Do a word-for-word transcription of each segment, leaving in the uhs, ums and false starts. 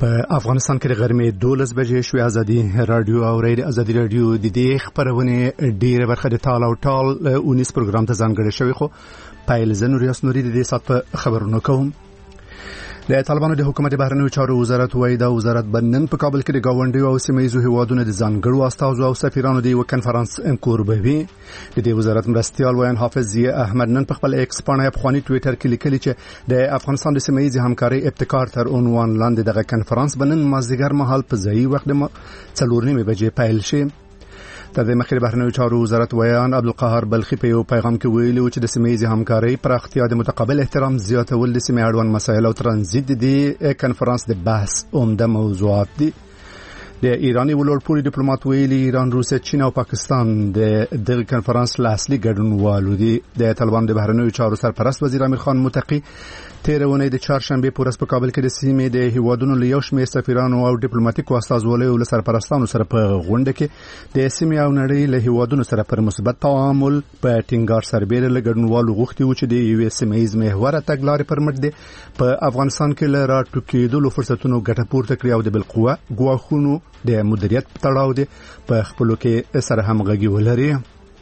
په افغانستان کې د غرمې دولس بجې شوې. ازادي رادیو او ریډیو ازادي رادیو د دې خبرونه ډیره برخه د ټال او ټال اونیس پروګرام ته ځانګړی شوی، خو پایل زنور یاسنوري د دې سات خبرونه کوم. د طالبانو د حکومت بهرنیو چارو وزارت وایي دا وزارت بنن په کابل کې د گاونډیو او سیمایي هیوادونو د ځانګړو استازو او سفیرانو د یو کنفرانس کوربوي. د دې وزارت مرستيال ویان حافظ ضیاء احمد نن په خپل ایکس باندې په خواني ټوئیټر کې لیکلي چې د افغانستان د سیمایي همکاري ابتکار تر عنوان لاندې دغه کنفرانس بنن مازیګر مهال په ځای وخت د څلور نیمه بجې پیل شي. تر دې مخکې بهرنیو چارو وزارت ویان عبدالقاهر بلخي په یو پیغام کې ویلي چې د سیمایي همکاري پراختیا د متقابل احترام زیاتول د سیمې اړوند مسایل او ترانزیت د کنفرانس د بحث عمده موضوعات دي. د ایرانی ولورپوري ډیپلوماټ ویلي ایران، روسیه، چین او پاکستان د دغه کنفرانس لاصلي ګډونوالو دي. د طالبان د بهرنیو چارو سرپرست وزیر امیر خان متقی تیرونه د چهارشنبه پورس په کابل کې د سیمې د هیوادونو له یو شمېر سفیرانو او ډیپلوماټیکو استازولو له سرپرستانو سره په غونډه کې د سیمې او نړۍ له هیوادونو سره پر مثبت تعامل په ټینګار سربېره له ګډونوالو غوښتي و چې د یو سیمایي محور تګلارې پر مټ دي په افغانستان کې له راټوکېدلو فرصتونو ګټه پورته کړي او د بالقوه ګواښونو د مدیریت تړاو دي په خپلو کې سره همغږي ولري.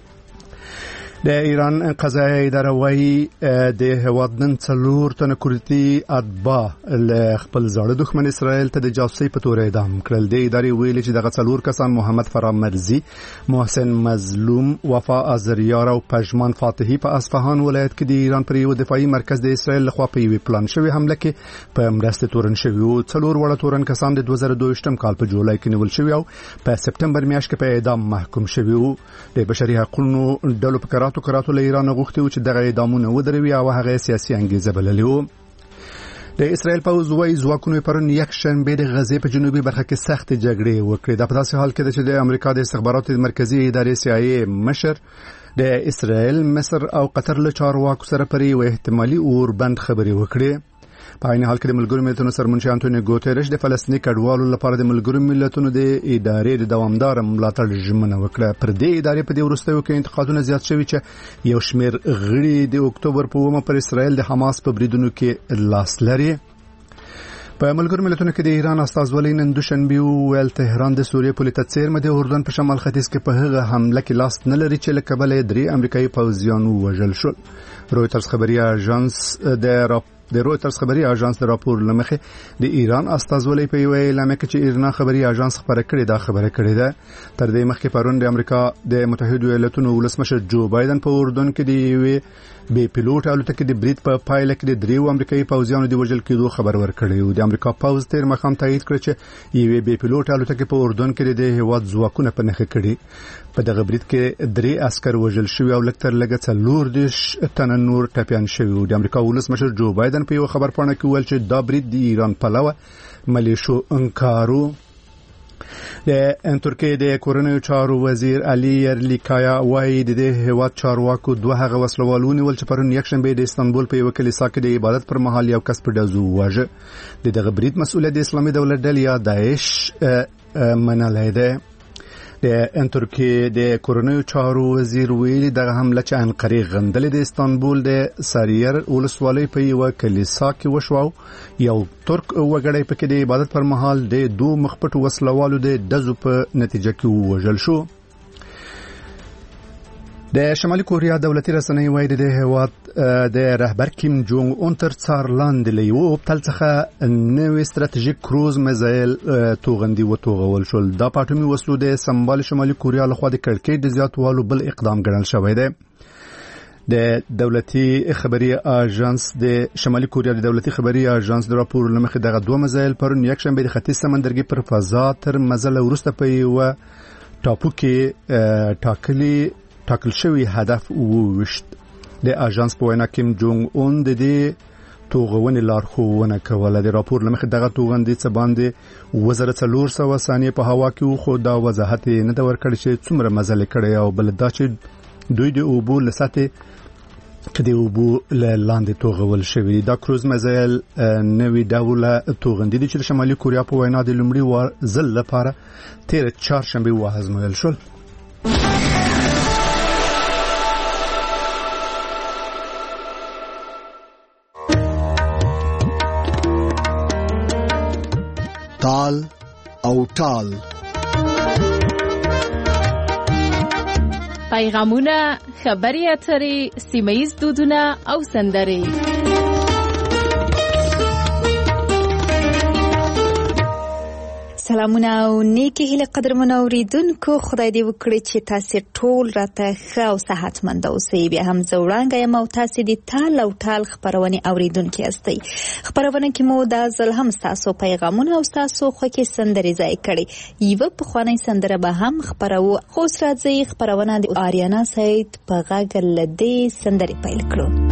د ایران قضایي اداره وايي د هیواد نن څلور تنه کورتي اتباع له خپل زړه دښمن اسرائیل ته د جاسوسي په تور اعدام کړل. د ادارې ویلي چې دغه څلور کسان محمد فرامرزي، محسن مظلوم، وفا ازریار او پژمان فاتحي په اصفهان ولایت کې د ایران پر یو دفاعي مرکز د اسرائیل لخوا په یو پلان شوی حمله کې په مرسته تورن شوی او څلور وړه تورن کسان د دوه زره دوه ویشتم کال په جولای کې نیول شوی او په سپتمبر میاشت کې په اعدام محکوم شوی وو. د بشري حقوقو ډلو په کراتو کراتو له ایران غوښتي چې دغه اعدامونه ودروي او هغه سیاسي انګیزه بللي وو. د اسرائیل پوځ وايي ځواکونو پرون یک شنبه د غزې په جنوبي برخه کې سخت جګړې وکړې. د په داسې حال کې چې د امریکا د استخباراتو مرکزی ادارې سی آی ای مشر د اسرائیل، مصر او قطر له چارواکو سره پر یو احتمالي اوربند خبرې وکړې. په عین حال کې د ملګرو ملتونو سرمنشي انټونیو ګوتریش د فلسطیني کډوالو لپاره د ملګرو ملتونو د ادارې د دوامدار ملاتړ ژمنه وکړه. پر دې ادارې په دې وروستیو کې انتقادونه زیات شوي چې یو شمېر غړي د اکتوبر په اوومه پر اسرائیل د حماس په بریدونو کې لاس لري. په ملګرو ملتونو کې د ایران استازولۍ نن دوشنبه ویل تهران د سوریې پولیس څیرمه د اردن په شمال ختیځ کې په هغه حمله کې لاس نه لري چې له کبله درې امریکایي پوځیان وژل شول. رويټرز خبري اژانس د د رويټرز خبري اژانس د راپور لمخې د ایران استازولۍ په یو اعلان کې چې ایران خبري اژانس خبره کړې دا خبره کړې ده. تر دې مخکې پرون د امریکا د متحده ایالاتونو ولسمشر جو بایدن په اردن کې د یو بي پیلوټ الوتکې د برید په پایله کې د دریو امریکایي پوځیانو د وژل کېدو خبر ورکړی و. د امریکا پوځ تیر مخام تایید کړ چې یو بي پیلوټ الوتکې په اردن کې د هیواد ځواکونه په نښه کړي. په دغه برید کې درې عسكر وژل شوي او لکتر لګه څلور دیش تنه نور ټپيان شوي. د امریکا ولسمشر جو بایدن په یو خبر پاڼه کې ویل چې دا برید د ایران پلوه ملیشو انکارو. د ترکیې د کورنیو چارو وزیر علي یرلیکایا وايي د هیواد چارواکو دوه هغه وسلوالونی ول چې پرون یک شنبه د استانبول په یو کلیسا کې د عبادت پر مهال یو کس په دزو واژه. د دغه برید مسؤلیت د اسلامي دولت ډلې یا داعش منلای ده. د ترکیې د کورنیو چارو وزیر ویلي دغه حمله چې انقره غندلې د استانبول د ساریر ولسوالۍ په یو کلیسا کې وشو. یو ترک وګړی په کې د عبادت پر مهال د دوه مخپټ وسلوالو د دزو په نتیجه کې وژل شو. د شمالي کوریا دولتي رسنۍ وایي د هیواد د رهبر کیم جونګ اون تر څار لاندې له یو بل څخه نوې ستراتیژیک کروز میزایل توغندي و توغول شول. دا پټومي وسلو د سمبال شمالي کوریا لخوا د کړکۍ د زیاتوالو بل اقدام ګڼل شوی دی. د دولتي خبري اژانس د شمالي کوریا د دولتي خبري اژانس د راپور لمخې دغه دوه میزایل پرون یک شنبه د ختیځ سمندرګي پر فضا تر مزل ورسته په یو ټاپو کې ټاکلي ټاکل شوی هدف ووشت. د اژانس په وینا کیم جونګ اون د دې توغونې لارښوونه کوله. د راپور لمخې دغه توغندي څه باندې وزره څلور سوه ثانیې په هوا کې خو دا وضاحت نه دا ورکړی چې څومره مزل کړي او بل دا چې دوی د اوبو لساته کدی اوبو لاندې توغول شوی. دا کروز میزایل نوې ډول توغندي د شمالي کوریا په وینا د لومړي وار ځل لپاره تیر چهارشنبه وهزمول شول. تال او ټال. پیغامونه، خبري اترې، سیمه‌ییز دودونه او سندرې. سلامونه او نیکی هیله قدرمن اوریدونکو، خدای دې وکړي چې تاسو ټول راته ښه او صحتمند اوسئ. بیا هم زه وړاندې یم او تاسو دې تال او ټال خبرونه اوریدونکي یاستئ. خبرونه کې مو دا ځل هم تاسو پیغامونه او تاسو خوږې سندرې ځای کړي. یوه پخوانۍ سندره به هم خبرو، خو اوس راځي خبرونه د آریانا سید په غږ له دې سندرې پیل کړو.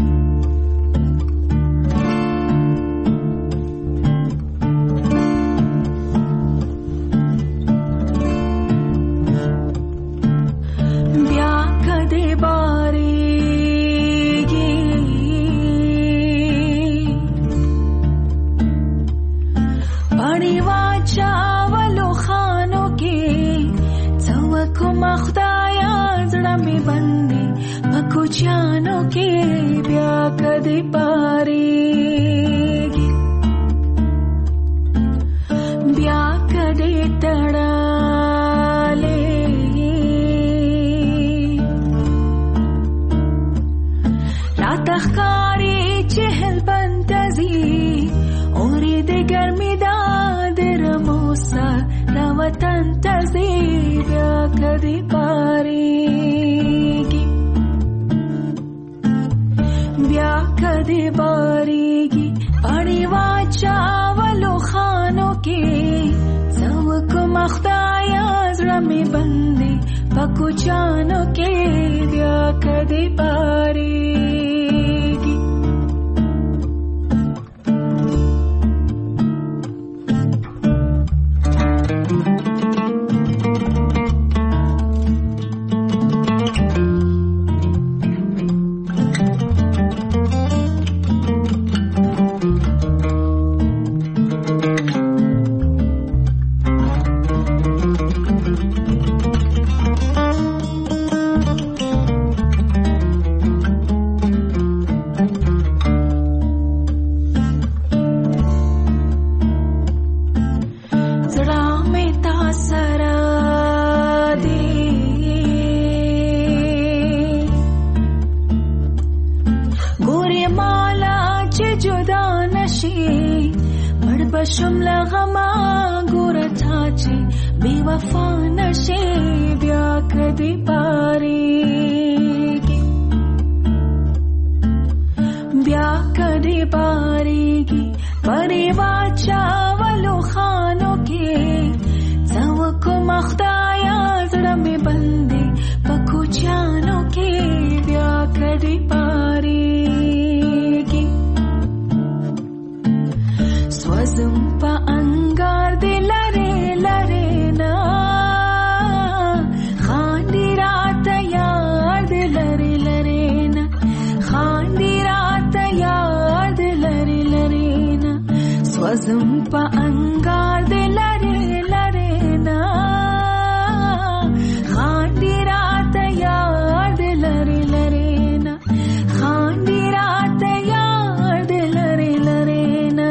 जानो के ब्या कदे पारेगी, ब्या कदे तड़ाले, रातखारी चहल बंतजी और दे गर्मी दादर मोसा रवतन तजी ब्या कदे पारेगी, ब्या कदे बारेगी. पानी वाचावलो खानों के सब को मख्ताया जरा में बंदे पको जानो के ब्या कदे बारेगी. شملا غما ګورتا چې بے وفا نشي بیا کدي پاريږي، بیا کدي پاريږي. پري واچاولو خانو کې څو کو مخدایا زړه مې بندي پکو چانو کې بیا کدي پاريږي. سوزم پا انگار دی لره لره نا خاندی رات یار دی لره لره نا خاندی رات یار دی لره لره نا سوزم پا انگار دی لره لره نا خاندی رات یار دی لره لره نا خاندی رات یار دی لره لره نا.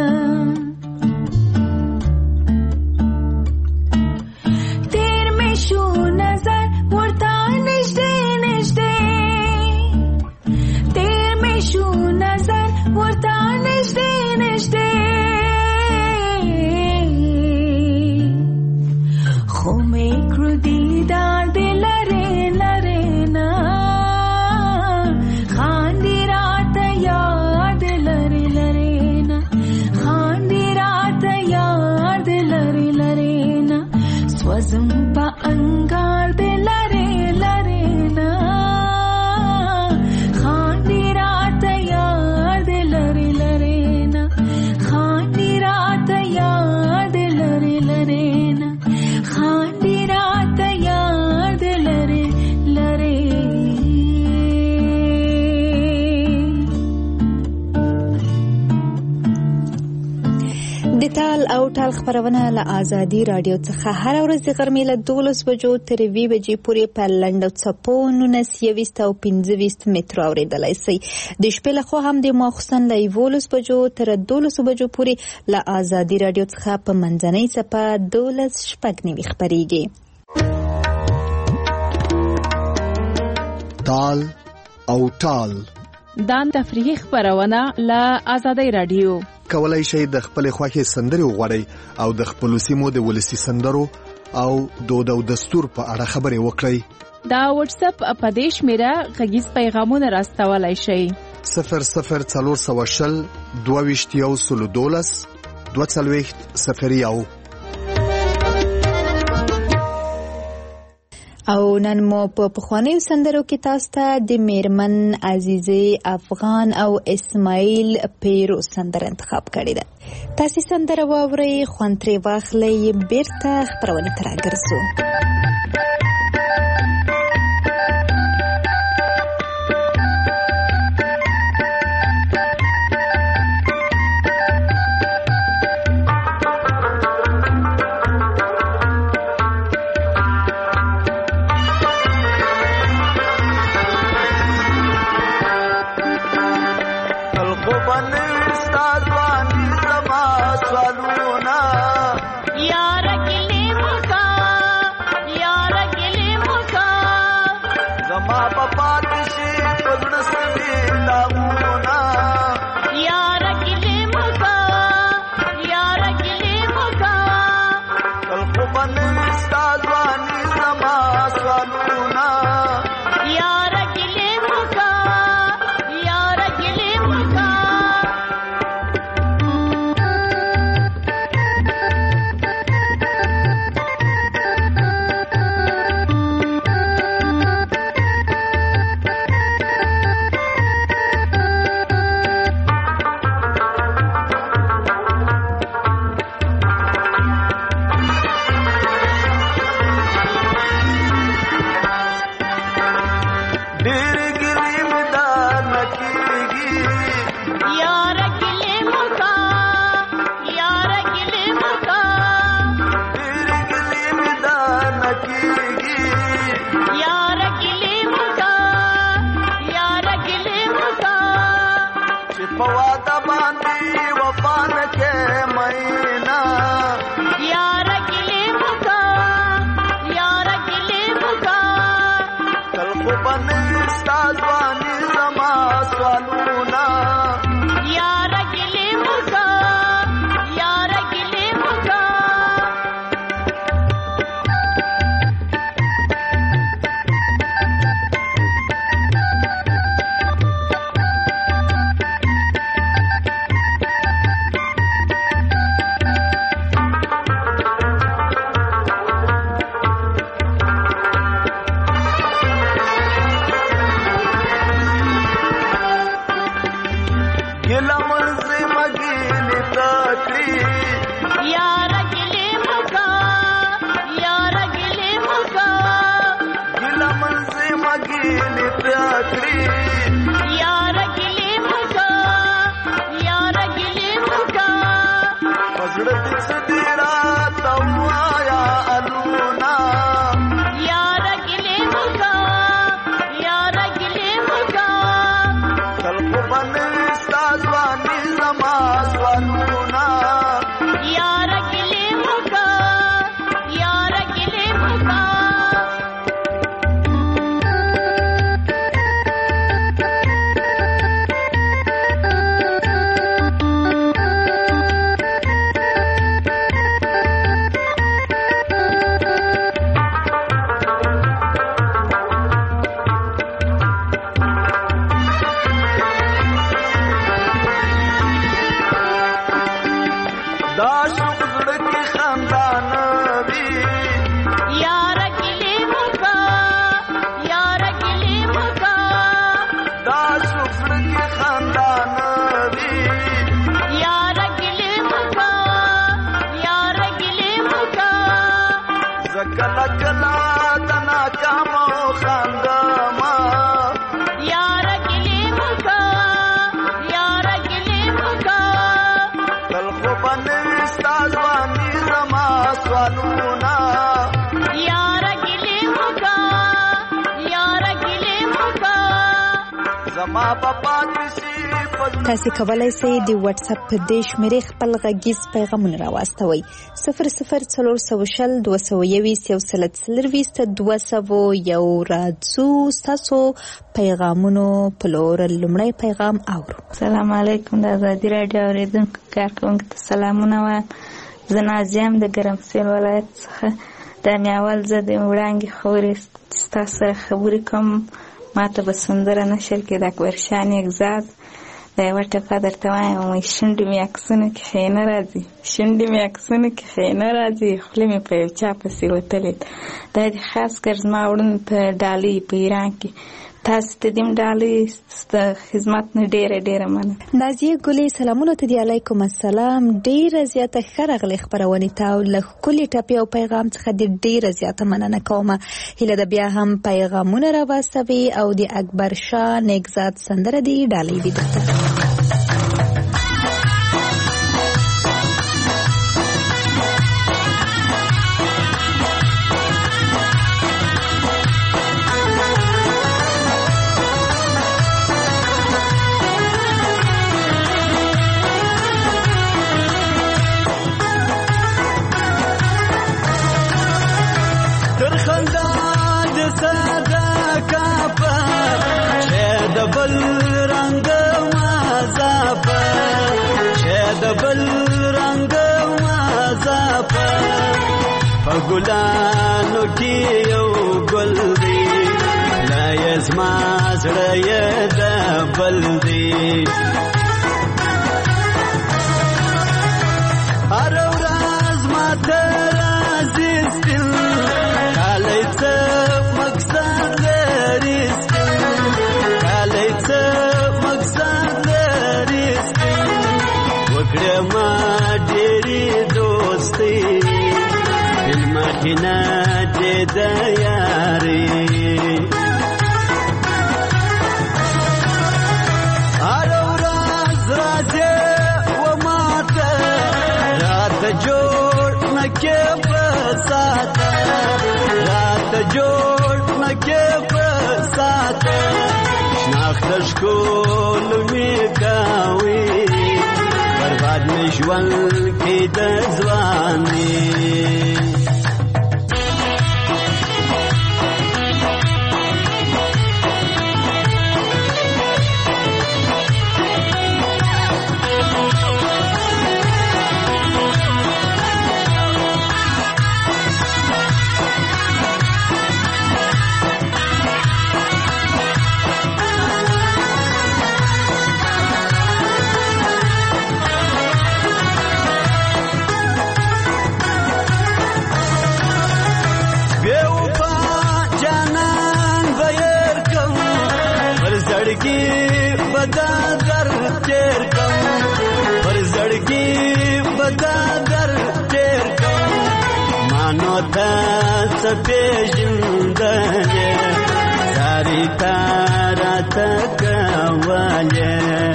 ټال او ټال خبرونه له آزادي رادیو څخه هر ورځ د غرمې له دولس بجو تر وی بجې پورې په لنډو څپو نولس یویشت او پنځه ویشت مترو اورېدلی سئ. د شپې لخوا هم د ماخوستن له یولس بجو تر دولسو بجو پورې له آزادي رادیو څخه په منځنۍ څپه دولس شپږ نوي خپرېږي. ټال او ټال دا تفریحي خبرونه له آزادي رادیو. کولای شئ د خپل خوښې سندرې وغواړئ او د خپل سیمو د ولسی سندرو او دود او دستور په اړه خبرې وکړئ. دا واتس اپ په دې شمیره غږیز پیغامونه راستولای شئ. صفر صفر څلور سوه شل دوه ویشت یو سلو دولس دوه څلوېښت صفر یو. او نن مو په پخوانیو سندرو کې تاسو ته د میرمن عزیزه افغان او اسماعیل پیرو سندره انتخاب کړې ده. تاسو سندره واورئ، خوند ترې واخلئ، بیرته خپرونې ته راګرځو. زما په پاتې تاسو کولای شئ د واتس اپ په دې شمیرې خپل غږیز پیغامونه راوستوئ صفر صفر څلور سوه شل دوه سوه یویشت یو سل څلرویشت دوه سوه یو راځو ستاسو پیغامونو په لور لومړی پیغام اورو. السلام علیکم د ازادي راډیو اوریدونکو کارکونکو ته سلامونه وایم. زه نازیم د ګرمسیر ولایت څخه د میاول زه د وړانګې خورې ستاسو سره خبرې کوم. ما ته به سندره نشر کې د اکبرشاه نیکزاد د یوه ټپه درته وایم وایي شونډې مې عکسونو کې ښې نه راځي شونډې مې عکسونو کې ښې نه راځي خوله مې په یو چا پسې وتلې دا د خاص کر زما وړوند په ډالۍ په ایران کې تاسو ته دیم ډالۍ خدمت نه ډېره ډېره مننه. نازیه ګلې سلامونه ته دی. علیکم السلام. ډېره زیاته ښه راغلې خپرونې ته او له ښکلې ټپې او پیغام څخه دې ډېره زیاته مننه کومه. هیله ده بیا هم پیغامونه راواستوي او د اکبر شاه نیکزاد سندره دې ډالۍ دې درته. ګلانو کې یو ګل دی لا یزما زړه یې د بل دی هر ورځ ماته راځي سپین کالی څه مقصد لري سپین کالی څه مقصد لري سپین وکړه ما ډېرې دوستي مخینه چې د یاري هر ورځ راځي و ماته راته جوړ نه کې په ساته راته جوړ نه کې په ساته شناخت ښکل مې کوي برباد مې ژوند کې د ځواني پیژندنه ساری تارا تکواله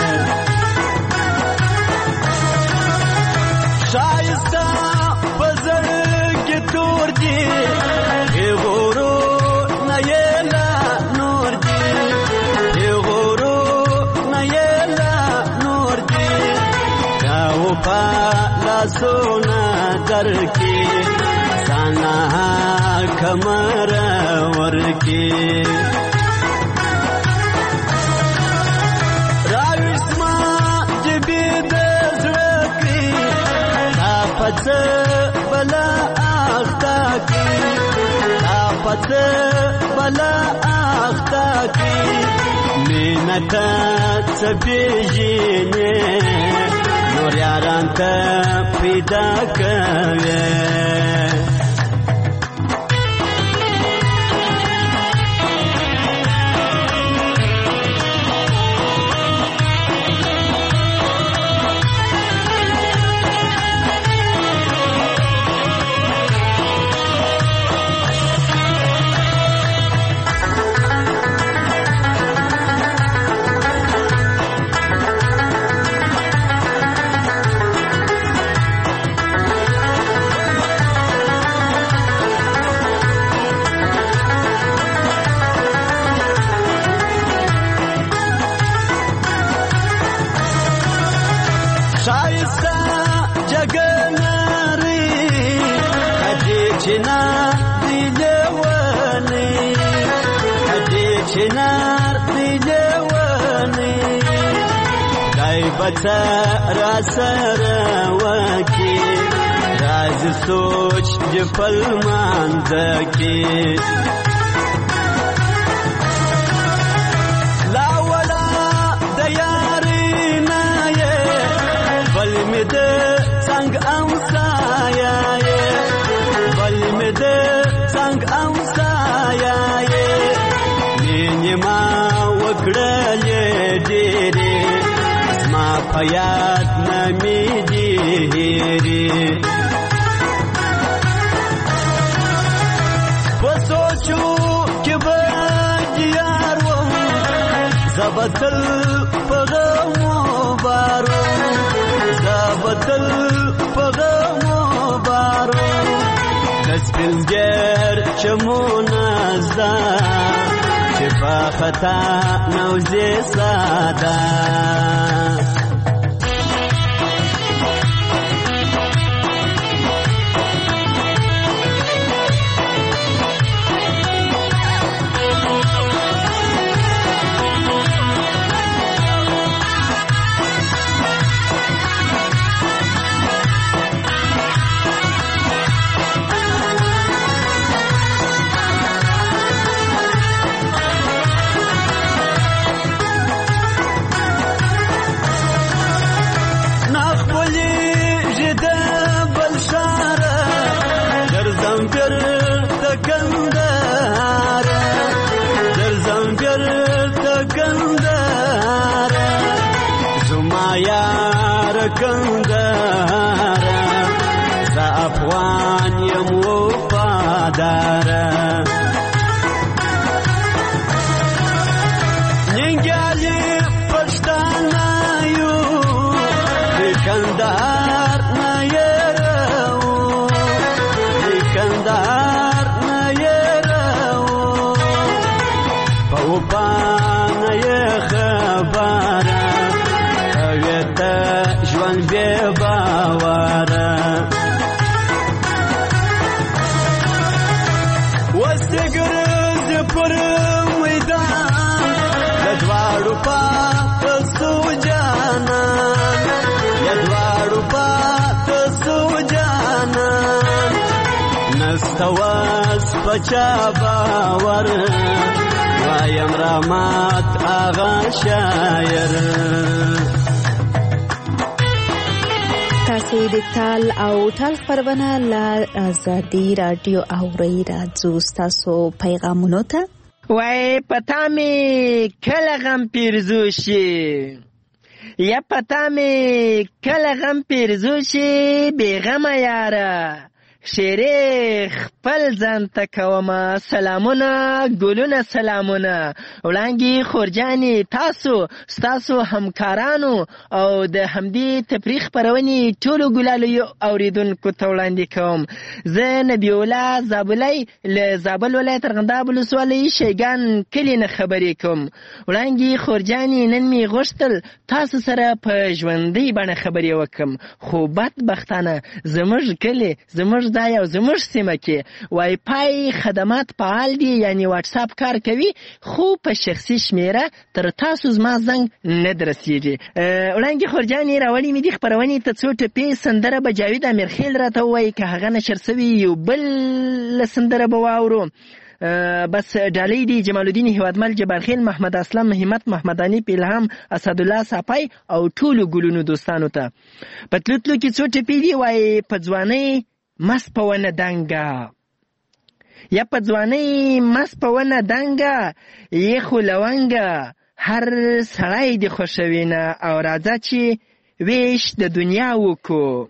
شایسته پزړ کې تور دی غورو نه یلا نور دی غورو نه یلا نور دی کاو په لاسونه درکې سانا کمر ورکی راویسما جبی دزرکی تاپت بلا آختا کی تاپت بلا آختا کی مینتا تبیجینی نور یاران تا پیدا کوئے چنار دی لیونی دای بچه را سر وکی راز سوچ جپل ماندکی لاولا دیاری نایه بل می ده سنگ امسایه بل می ده سنگ امسایه نینی ما وکڑلی دیری زما پیاد نمی دیری پسوچو که بگیار وم زبطل پغمو بارو زبطل پغمو بارو دسپلگر چمون ازدا چپا خطا نوزی سادا کندارا زا افغان یم وفادارا ننگالی پشتانا یو دی کندار نیرو دی کندار نیرو پاوپان یخبارا اویتا جوان بی باوارا وستگرز پر میدان لدوارو پاک سو جانان لدوارو پاک سو جانان نستواز پچا باور وایم رامات آغا شایر تاسو د تال او تال خبرونه له ازادي رادیو اوري راځو تاسو پیغامونو ته وای پتا می کله غم پیرزو شي یا پتا می کله غم پیرزو شي بیغمه یاره شیره خپل ځان ته کومه سلامونه ګلونه سلامونه وړانګې خورجانې تاسو ستاسو همکارانو او د همدې تفریح خپرونې ټولو ګلالیو اورېدونکو ته وړاندې کوم زه نبی الله زابلی له زابل ولایت ارغنداب ولسوالۍ شیګان کلي نه خبرې کوم وړانګې خورجانې نن مې غوښتل تاسو سره په ژوندۍ بڼه خبرې وکړم خو بدبختانه زموږ کلي زموږ دا یو زموږ سیمه کې وای پای خدمات فعال دي یعنی واتساپ کار کوي خو په شخصي شمیره تر تاسو زما زنګ نه درسیږي وړانګې خورجانې راولې مې دې خپرونې ته څو ټپې سندره به جاوید امیرخیل راته ووایي که هغه نشر سوي یو بل سندره به واورو بس ډالۍ دي جمال الدین هیوادمل جبارخیل محمد اسلم همت محمدانی پیلهام اسدالله صافی او ټولو ګلونو دوستانو ته په تلو تلو کې څو ټپې دي وایي په ځوانۍ مست په ونه دنګه یا په ځوانۍ مست په ونه دنګه یخو لونګه هر سړی دې خوښوینه او راځه چې ویش د دنیا وکړو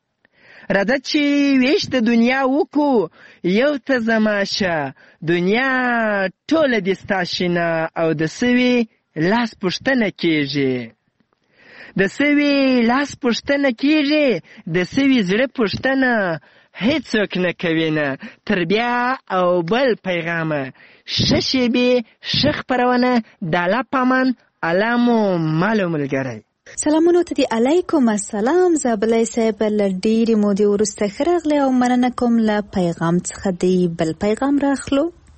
راځه چې ویش د دنیا وکړو یو ته زماشه دنیا ټوله دې ستا شینه او د سوي لاس پوښتنه کېږي د سوي لاس پوښتنه کېږي د سوي زړه پوښتنه هیڅوک نه کوي نه تر بیا او بل پیغامه ښه شیبې ښه خپرونه د الله په امان الله مو مالو ملګری سلامونو ته دی علیکم السلام زابلی صاحب له ډېرې مودې وروسته ښه راغلی او مننه کوم له پیغام څخه دی بل پیغام راخلو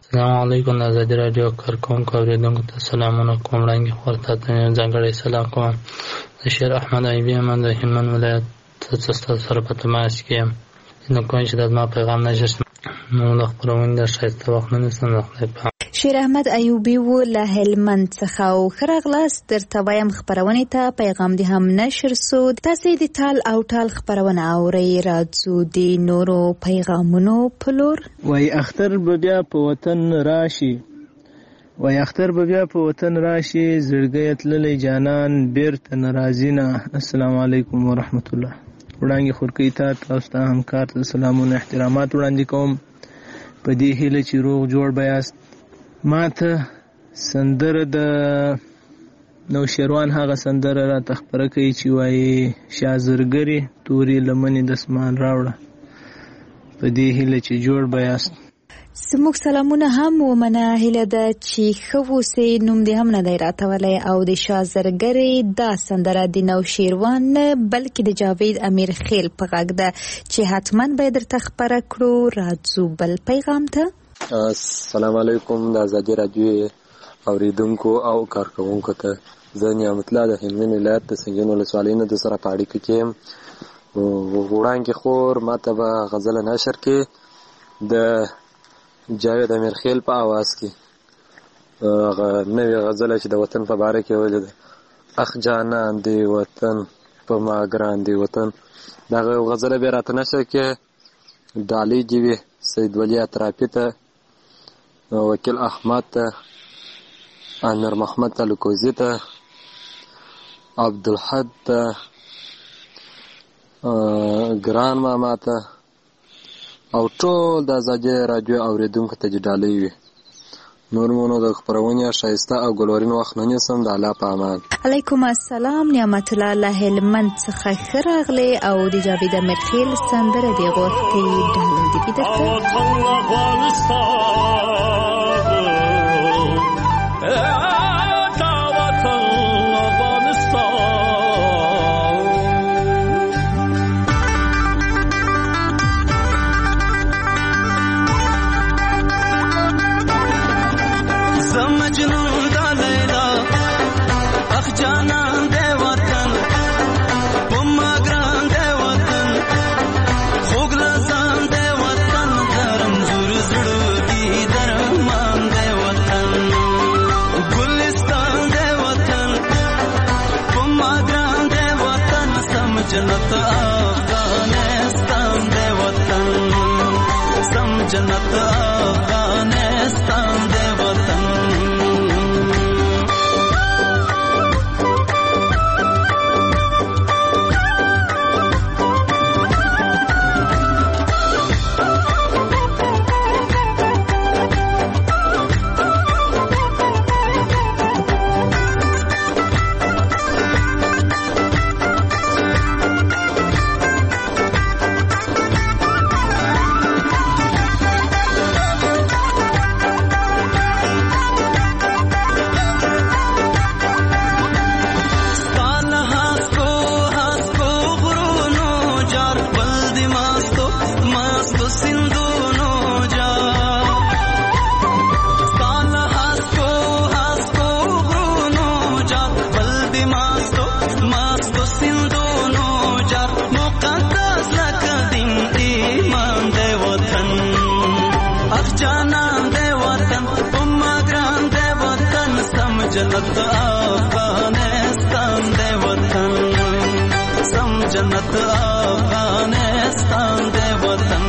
السلام علیکم د ازادي راډیو کارکونکو اوریدونکو ته سلامونه کوم. وړاندې خور ته ځانګړی سلام کوم. د شیر احمد ایبي یم د هلمند ولایت څخه ستاسو سره په تماس کې یم. نو کوم چې د ما پیغام نشر نو د خپرونې د ښایسته وخت نه نیسم د خدای په شیر احمد ایوبي و له هلمند څخه او ښه راغلاست. درته وایم خپرونې ته پیغام دې هم نشر سو. تاسې د تال او ټال خپرونه اورئ. راځو د نورو پیغامونو په لور. وای اختر به بیا په وطن راشي وای اختر به بیا په وطن راشي زړګی تللی جانان بیرته ناراضي نه. السلام علیکم ورحمت الله. وړاندې خورکۍ ته تاسو ته همکار ته سلامونه احترامات وړاندې کوم په دې هیله چې روغ جوړ به یاست. ما ته سندره د نوشیروان هغه سندره راته خپره کوي چې وایي شازرګرې تورې لمنې دسمان راوړه. په دې هیله چې جوړ به یاست. زموږ سلامونه هم ومنه. هیله ده چې ښه اوسئ. نوم دې هم نه دی راته او د شازرګرې دا سندره د نوشیروان نه بلکې د جاوید امیر خیل په غږ ده چې حتما به درته خپره کړو. راځو بل پیغام ته. السلام علیکم د ازادي راډیو اوریدونکو او کارکونکو ته. زه نعمت الله د هلمند ولایت د سنګین ولسوالۍ نه د سره په اړیکه کې یم. وړاندې خور ما ته به غزل نشر کې د جاوید امیر خیل په آواز کې هغه نوې غزله چې د وطن په باره کې ویلې ده. اخ جانان دی وطن په ما ګران دی وطن. دغه غزله بیا راته نشر کې ډالۍ جیوي سید ولی اطرافي ته، وکیل احمد ته، امیر محمد تلکوزي ته، عبدالحد ته، ګران ماما ته او ټول د ازادي راډیو اوریدونکو ته ډالۍ وي. نور مونږ د خبرونې شایسته او ګلورین وخت نه نیسم. د الله په امان. علیکم السلام. نعمت الله له هلمند څخه ښه راغلی او د جاوید امیر خیل سندره دې غوښتې ډالۍ دې درته. جنت افغانستان دے وطن سم جنت افغانستان دے وطن. جنت افغانستان دے وطن سم جنت افغانستان دے وطن.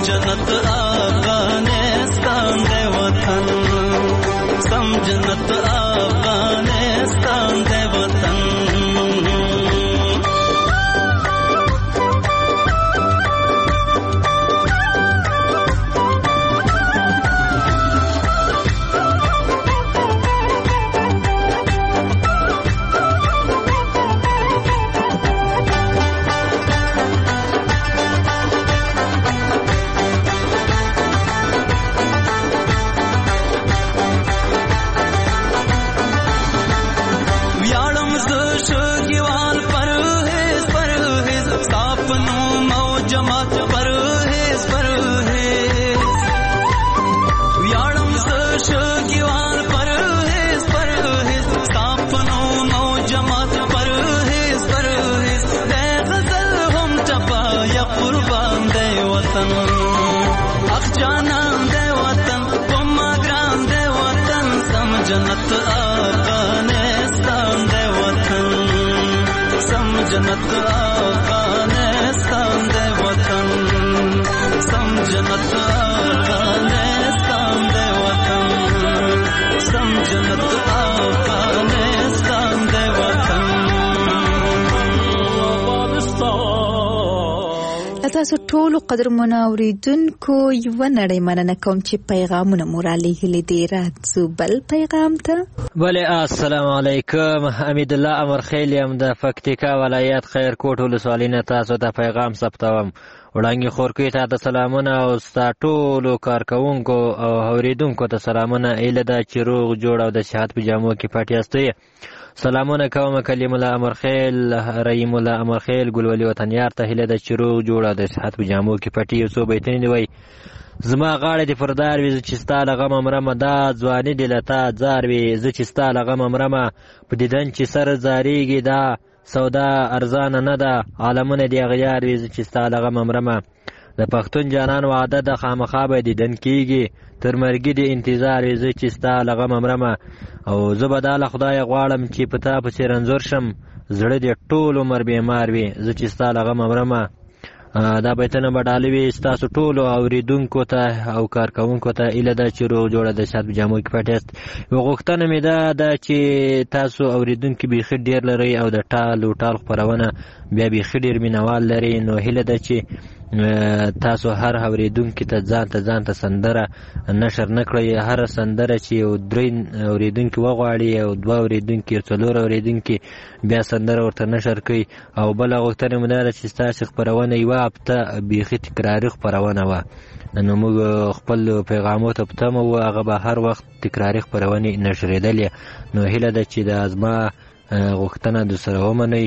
जन्नत अफगानिस्तान दे वतन सम जन्नत अफगानिस्तान दे वतन जन्नत अफगानिस्तान दे वतन सम जन्नत अफगानिस्तान दे वतन सम जन्नत अफगानिस्तान दे वतन सम जन्नत अफगानिस्तान दे वतन تاسو ټول قدرمنو اوریدونکو یو نړۍ مننه کوم چې پیغامونه مو را لېږلي دي. راځو بل پیغام ته. بله السلام علیکم. حمید الله امرخیل یم د پکتیکا ولایت خیرکوټ ولسوالۍ نه تاسو ته پیغام ثبتوم. وړاندې خورکوي ته د سلامونه او ستا ټولو کارکوونکو او اوریدونکو ته سلامونه. ایله ده چې روغ جوړ او د صحت په جامو کې پټ یاستئ. سلامونه کوم کلیم الله امرخیل رحیم الله امرخیل ګلولي وطنیار ته هیله ده چې روغ جوړ او د صحت په جامو کې پټ یو څو بیتونه دی وای زما غاړه دې پردار وي چې ستا له غمه مرمه دا ځواني دې له تا ځار وي زه چې ستا له غمه مرمه په دیدن چې سر زاریږي دا سودا ارزانه نه ده عالمونه دې غیار وي زه چې ستا له غمه مرمه د پښتون جانان وعده د خامخا به دیدن کیږي تر مرګي دې انتظار وي زه چې ستا له غمه مرمه او زه به دا له خدایه غواړم چې په تا پسې رنځور شم زړه دې ټول عمر بیمار وي زه چې ستا له غمه مرمه. دا بیتونه به ډالې وي ستاسو ټولو اورېدونکو ته او کارکوونکو ته ایله ده چې روغ جوړه د صحت په جامو کې پټ یاست. یوه غوښتنه مې دا ده چې تاسو اورېدونکي بیخي ډېر لرئ او د ټال و ټال خپرونه بیا بیخي ډېر مینوال لري نو هیله ده چې تاسو هر اورېدونکي ته ځان ته ځان ته سندره نشر نه کړئ. هره سندره چې یو درې اورېدونکي وغواړي او دوه اورېدونکي څلور اورېدونکي بیا سندره ورته نشر کوي. او بله غوښتنه مې دا ده چې ستاسې خپرونه یوه هفته بیخي تکراري خپرونه وه نو موږ خپل پیغامو ته په تمه وو هغه به هر وخت تکراري خپرونې نشرېدلې نو هیله ده چې دا زما غوښتنه درسره ومنئ.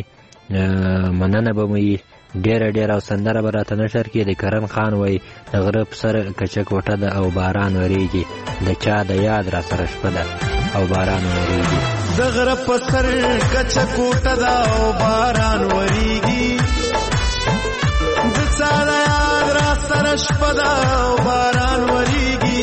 مننه به مو وي ډېره ډېره او سندره به راته نشر کړي. د کرن خان وایي د غره په سر کچه کوټه ده او باران ورېږي د چا د یاد را سره شپه ده او باران ورېږي د غره په سر کچه کوټه ده او باران ورېږي د چا د یاد را سره شپه ده او باران ورېږي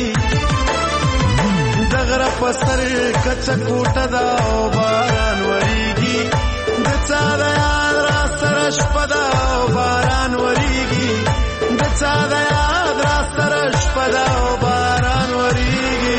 د غره په سر کچه کوټه ده او باران ورېږي د چا د یاد را سره شپه ده او باران ورېږي د چا د یاد را سره شپه ده او باران ورېږي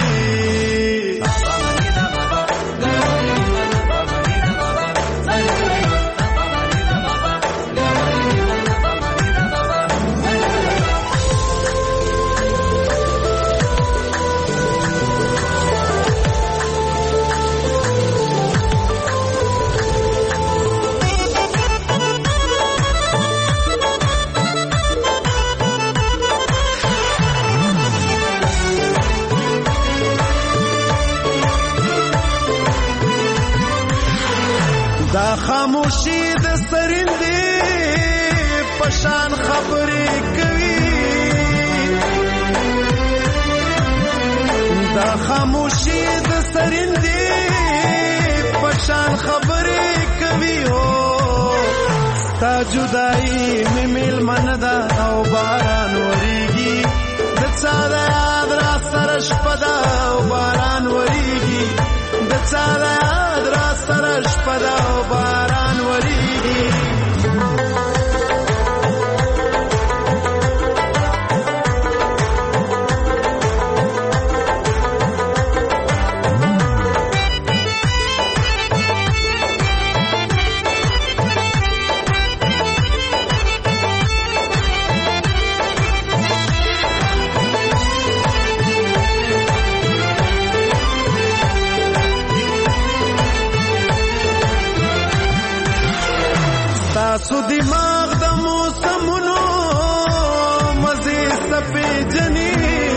دا خاموشي د سرندې پشان خبرې کوي دا خاموشي د سرندې پشان خبرې کوي هو ستا جدایي مې میلمن ده او باران ورېږي د چا د یاد را سره شپه ده او باران ورېږي د چا د یاد را سره شپه ده او باران ورېږي پیجنې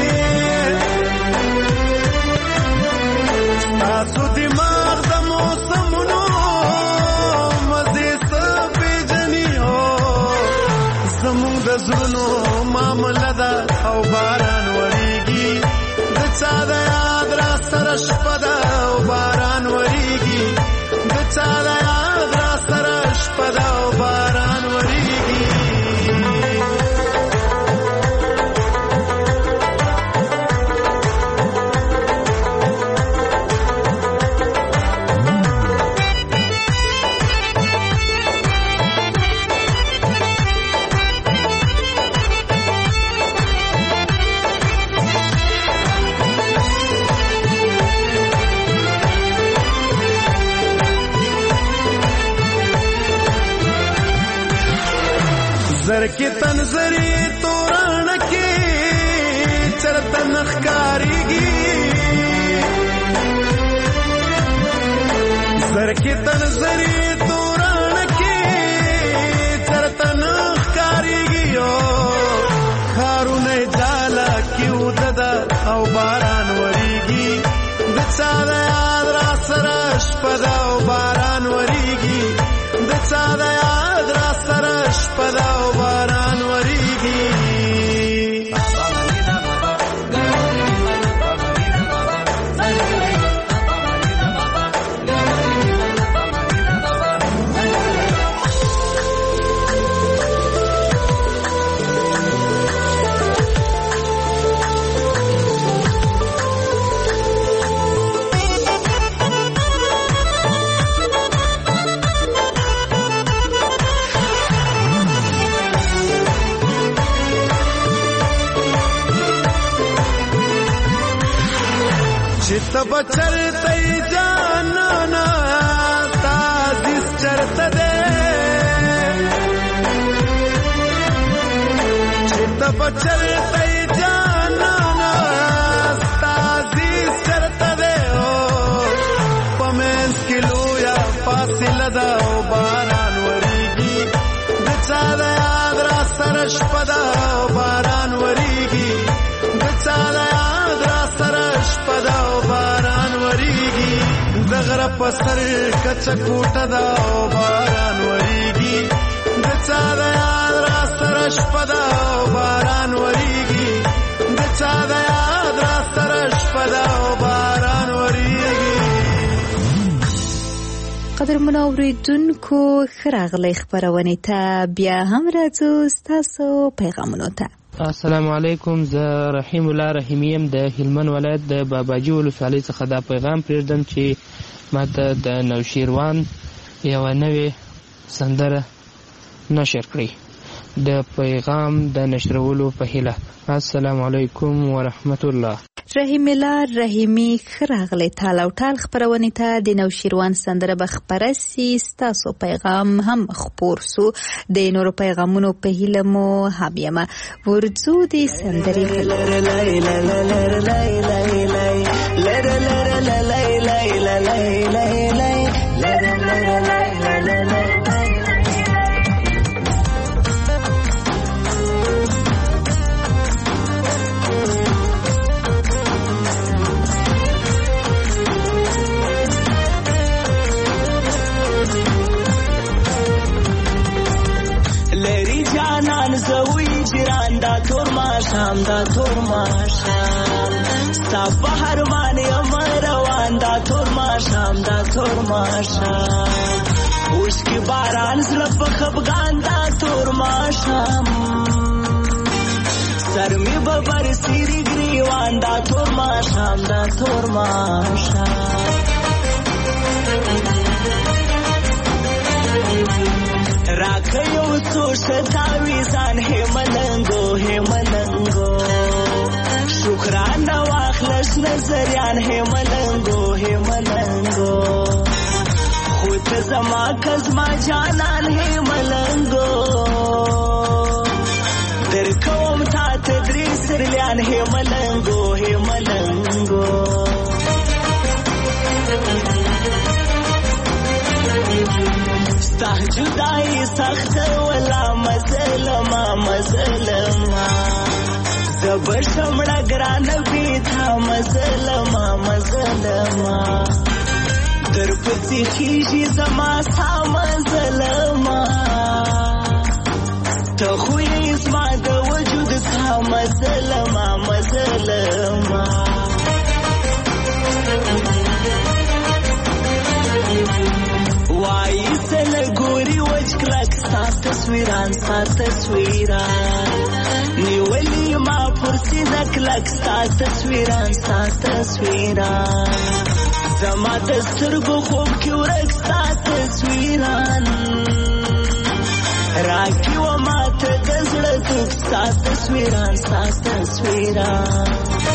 تاسو دماغ د موسمونو مزې څه پیجنې هو زمونږ د زړونو معامله ده او باران وریږي د چا د یاد را سره شپه ده او باران وریږي د چا د یاد را سره شپه ده او باران وریږي زر کې تنظری توران کې چرته نخکاریږي زر کې تنظری توران کې چرته نخکاریږي خارونه جالا کې وددا او باران وریږي د چا د یاد را سره شپه ده او باران وریږي د چا د یاد را سره شپه ده او باران وریږي تب چرته جانانا تازیس چرته ده تب چرته جانانا تازیس چرته ده پمنس کلو یا فاصله ده او باران وریږي د چا د یاد را سره شپه ده او باران وریږي د چا د یاد را سره شپه ده او باران وریږي د غره په سر کچه کوټه ده او باران وریږي د چا د یاد را سره شپه ده او باران وریږي د چا د یاد را سره شپه ده او باران وریږي. قدرمنو اوریدونکو ښه راغلی خپرونې ته بیا هم راځو ستاسو پیغامونو ته. السلام علیکم، زه رحیم الله رحیمی یم د هلمند ولایت د باباجي ولسوالۍ څخه دا پیغام پرېږدم چې ماته د نوشیروان یوه نوې سندره نشر کړئ. د پیغام د نشرولو په هیله. السلام علیکم ورحمت الله. رحیم الله رحیمی ښه راغلی تال او ټال خپرونې ته. د نوشیروان سندره به خپره سي، ستاسو پیغام هم خپور سو. د نورو پیغامونو په هیله مو هم یمه. ورځو د سندرې تور ماشام دا تور ماشام ستا په هر باندې امر روان دا تور ماشام دا تور ماشام اوس کې باران زړه په خفګان دا تور ماشام سر می به برسي ګریوان دا تور ماشام دا تور ماشام راکه یو څو شتاویزان هیملنګو هیملنګو شکرانه واخلش نظریان هیملنګو هیملنګو خو ته زما کزما جانان هیملنګو در کوم تا تدری سرلیان هیملنګو هیملنګو ستا جدائی سخت ولا مظلما مظلما زبشمړه ګرانه بیتا مظلما مظلما در پسې خیږي زما ستا مظلما ته خو یې زما د وجود ستا مظلما مظلما وایي سله ګوري وچ کلک ستا تصویران ستا تصویران نیولی ما پرسی د کلک ستا تصویران ستا تصویران زما د سترګو خوب کې ورک ستا تصویران راکي و ما ته د زړه دک ستا تصویران ستا تصویران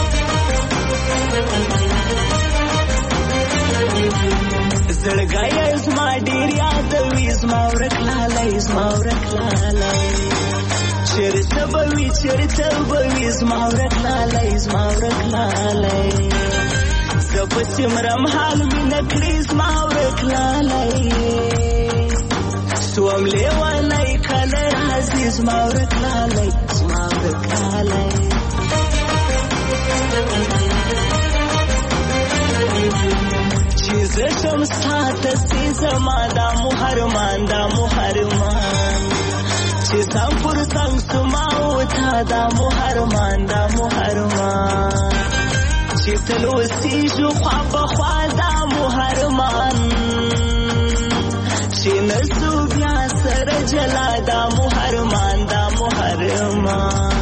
زړګی زما ډېر یادوي زما ورک لالی زما ورک لالی چرته به وي چرته به وي زما ورک لالی زما ورک لالی زه پسې مرم حال مینه کړي زما ورک لالی سوم لیونی کله راځي زما ورک لالی زما ورک لالی چې زه شم ستا ته زما دا محرمان دا محرمان چې څنګ پر څنګ سما او تا دا محرمان دا محرمان چې تل وسیږو خوا په خوا دا محرمان چې نسو بیا سره جلا دا محرمان دا محرمان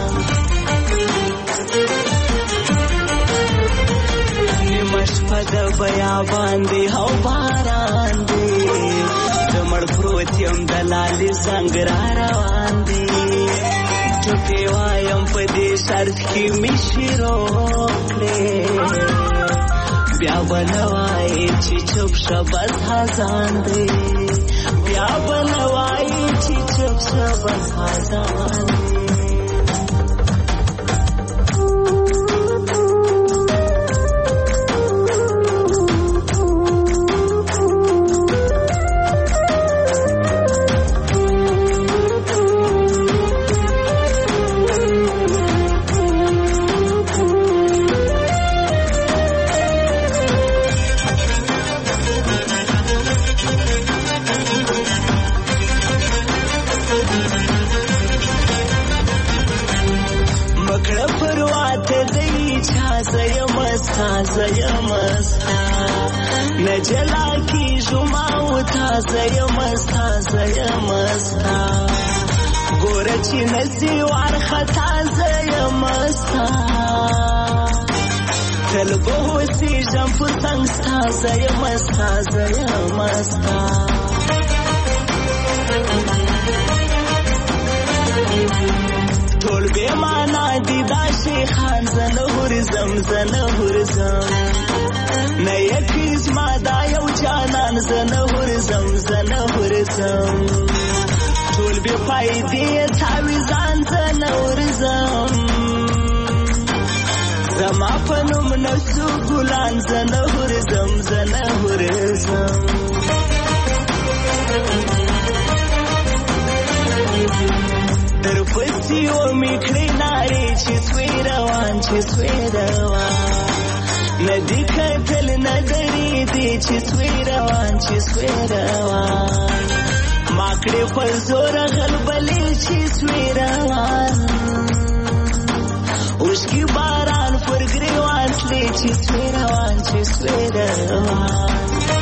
شپه د بیا باندې هو باران دی د مړ پروت یم د لالې زنګ را روان دی ټوکې وایم په دې شرط کې مې شروع کړې بیا به نه وایې چې چوپ شه بس خزان دی بیا به نه وایې چې چوپ شه بس خزان دی نجلا کی جمع وتا زیم استا زیم استا ګوره چې نسی وار خطا زیم استا تل به وسی جم پر څنګ ستا زیم استا زیم استا ټول به معنا دي دا شیخان زنه ورزم زنه ورزم نه یکی زما دا یو جانان زنه ورزم زنه ورزم ټول به فایدې تعویزان زنه ورزم زما په نوم نسو ګلان زنه ورزم زنه ورزم در پسې و مې کړې نارې چې سوی روان چې سوی روان ندی کتل ندری دی چې سوی روان چې سوی روان ماکړې په زور غلبلې چې سوی روان اوښکې باران پر ګریوان تلې چې سوی روان چې سوی روان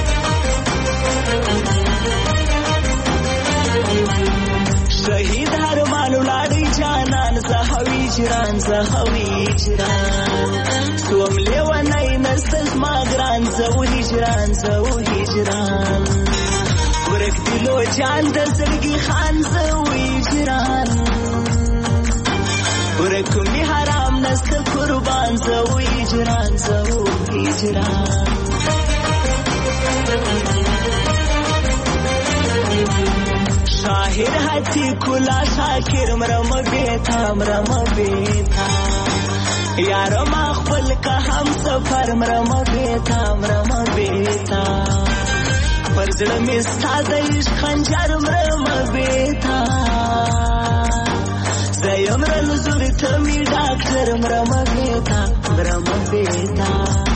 شهید هرمان ولاړی جانان زه هویجران زه هویجران سوم لیونی نسته زما ګران زه وهجران زه وهجران ورک دلو جان د زړګي خان زه وهجران ورک می حرام نسته قربان زه وهجران زه وهجران شاهر هتی کلا شاکر مرم بیتا مرم بیتا یارم خپل که هم سفر مرم بیتا مرم بیتا پر زړه مې ستا د عشق خنجر مرم بیتا زیم رنزوری تمی ډاکټر مرمه بیتا مرمه بیتا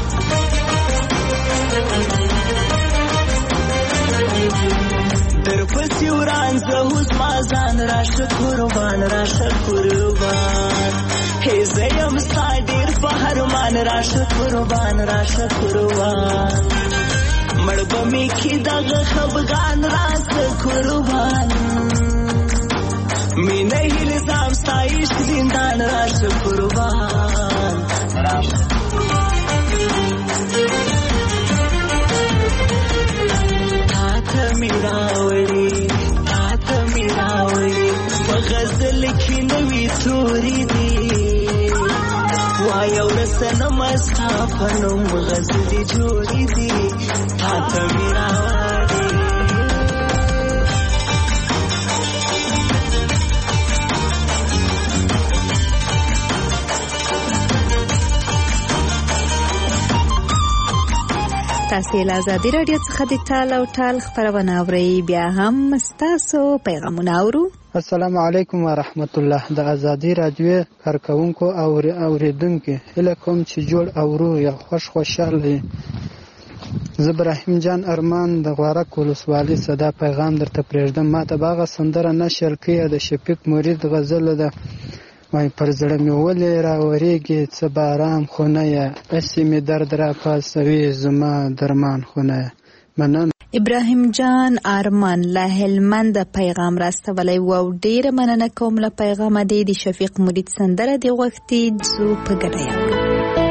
در پسی وران زهوز مازان راشه قربان راشه قربان هی زیم سادیر فهرمان راشه قربان راشه قربان مړبه می کی دغه خفغان راشه قربان مینه هیل زام ستایش زندان راشه قربان تاته میراولی تاته میراولی بغزل کی نوی توری دی وای ورسنم استا پنم غزل جوړی دی تاته میراولی تاسو له آزادي رادیو څخه د ټال او ټال خبرونه اورئ بیا هم تاسو پیغامونه اورو. السلام علیکم ورحمت الله. د آزادي رادیو کارکونکو او اوریدونکو هله کوم چې جوړ اورو یا خوش خوشاله زه ابراهیم جان ارمان د غوارک ولسوالۍ صدا پیغام درته پرېږدم. ما ته باغه سندره نشر کړې د شفیق مرید غزل ده وای پر زړه مې ولې راورېږي څه باران خونه یې اسې مې درد را پاسوي زما درمان خونه یې. مننه. ابراهیم جان ارمان له هلمند پیغام راستولی و ډیره مننه کوم له پیغام دی د شفیق مرید سندره دی غوښتي زو په ګډه یو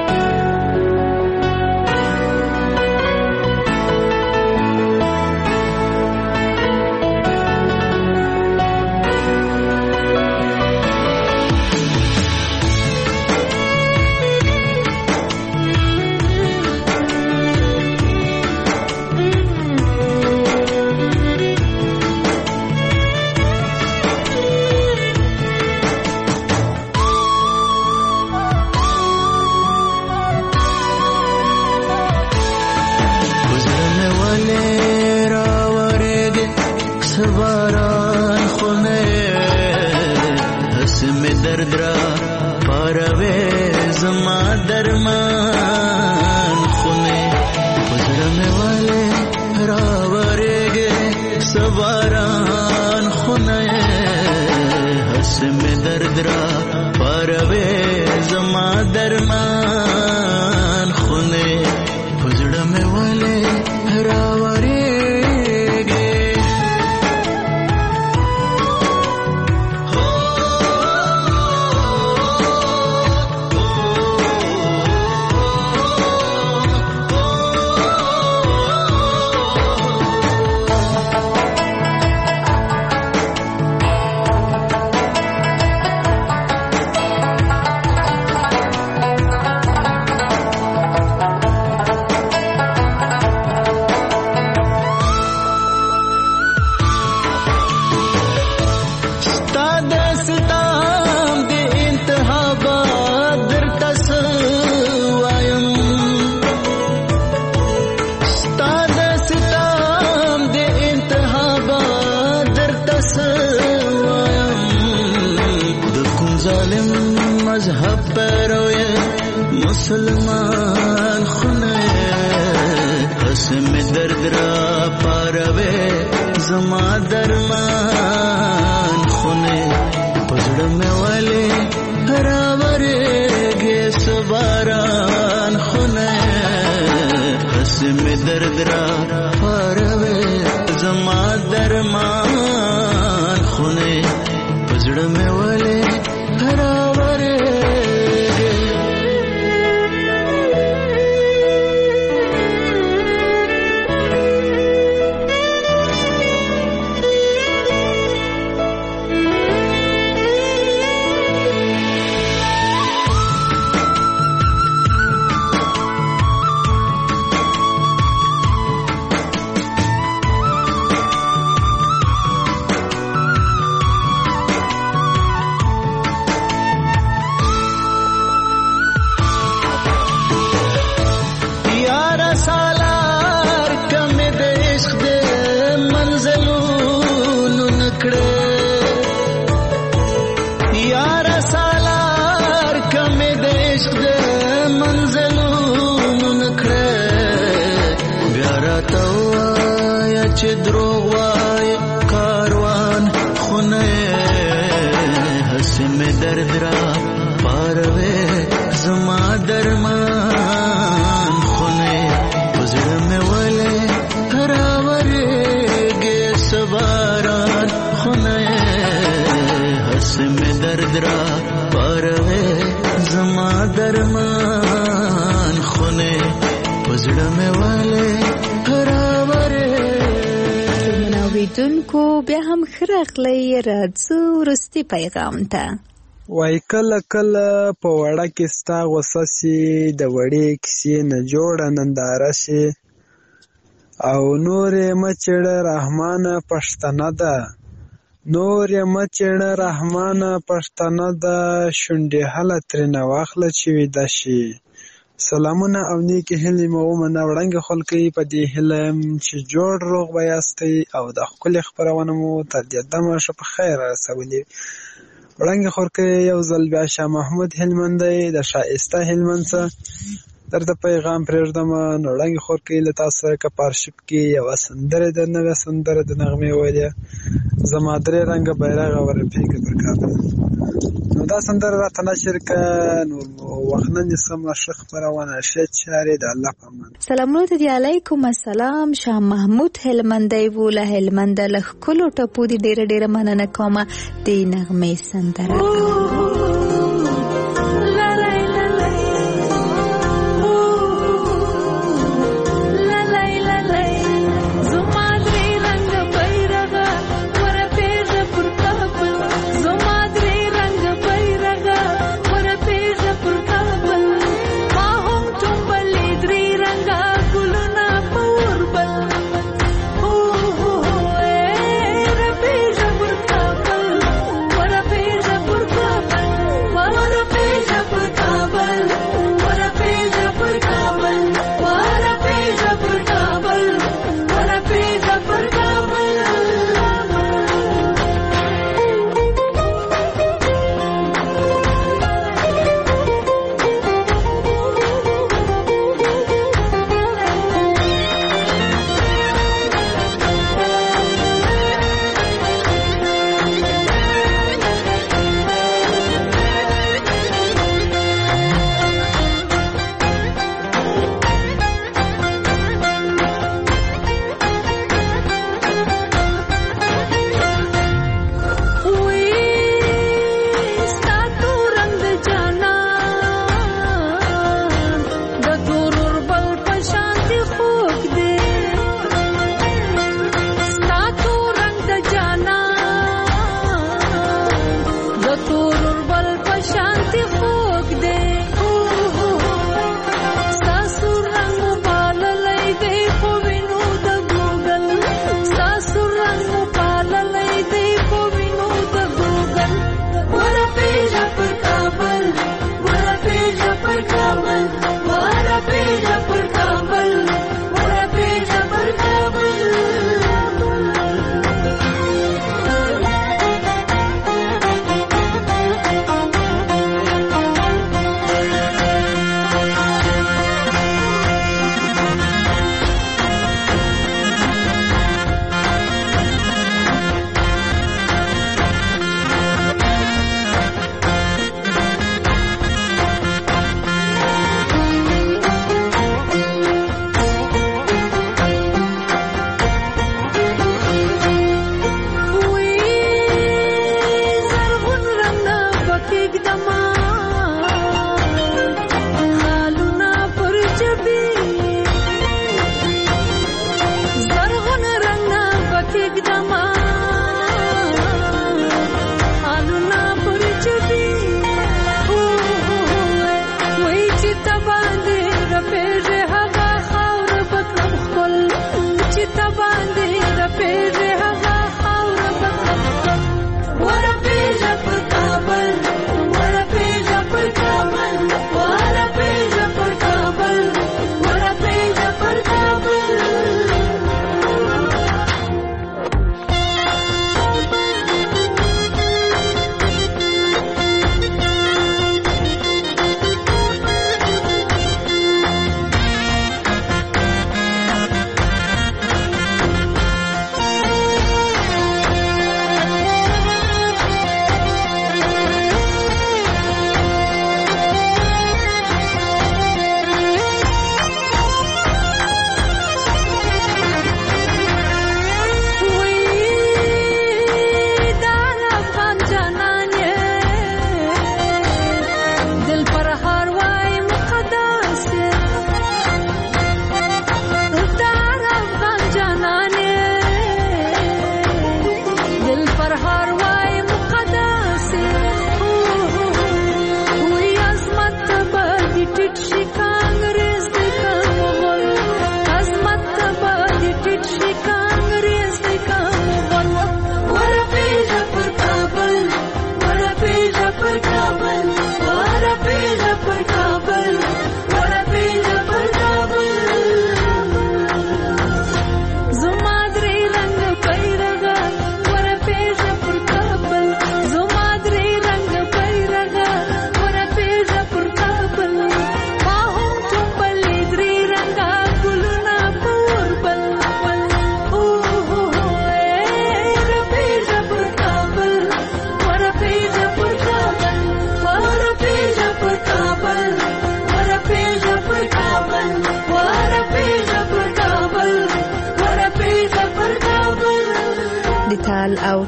مسلمان خونه اسم درد را پاروي زما درمان خونه پزړه مې والي راورېږي سباران خونه اسم درد را پاروي زما درمان خونه پزړه مې والي عشق د منزلونو نکړه بیا راته وایه چې دروغ وایه کاروان خونه هسې مې درد را پاروې زما درمان خونه په زړه مې ولې راورېږې سباران خونه هسې مې درد را پاروې زما درمان خونه په زړه مې ولې اوریدونکو بیا هم ښه راغلی راځو وروستي پیغام ته. وای کله کله په وړه کې ستا غوسه سي د وړې کیسې نه جوړه ننداره شي او نور یې مه چېړه رحمانه پښتنه ده نور یې مه چېړه رحمانه پښتنه ده شونډې هله ترېنه واخله چې ویده شي. سلامونه او نیکې هیلې مو ومنه وړانګې خلکۍ په دې هیله یم چې جوړ روغ به یاستئ او د ښکلې خپرونه مو تر دې دمه ښه په خیر رسولې. وړانګې خلکۍ یو ځل بیا شاه محمود هلمندی د ښایسته هلمند څخه درته پیغام پرېږدمه. نو وړانګې خلکۍ له تاسو سره که په ارشیف کې یوه سندره د نوې سندره د نغمې ویلې زما درې رنګه بیرغه ورپېږه پر کابل. نو دا سندره راته نشر که نور وخت نه نیسمه ښه خپرونه ښې چارې د الله په امان. سلامونه ته دي علیکم السلام. شاه محمود هلمندی و له هلمنده له ښکلو ټپو دي ډېره ډېره مننه کومه د نغمې سندره. What a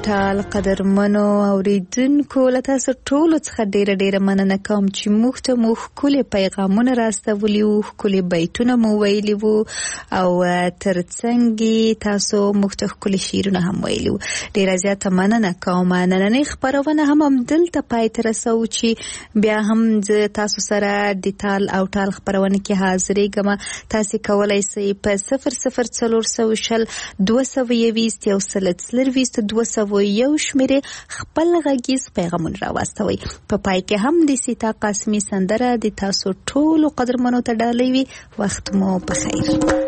ټال قدرمنو اوریدونکو له تاسو ټولو څخه ډیره ډیره مننه کوم چې موږ ته مو ښکلي پیغامونه راستولي وو، ښکلي بیتونه مو ویلي وو او ترڅنګ تاسو موږ ته ښکلي شعرونه هم ویلي وو. ډیره زیاته مننه کوم. نننۍ خپرونه هم همدلته پای ته رسوو چې بیا هم زه تاسو سره د تال او ټال خپرونه کې حاضرېږم. تاسې کولی سئ په صفر صفر څلور سوه شل دوه سوه یویست یو سل څلرویست دوه سوه یو شمېرې خپل غږیز پیغامونه راواستوئ. په پای کې هم د سیتا قاسمي سندره د تاسو ټولو قدرمنو ته ډالۍ وي. وخت مو بخیر.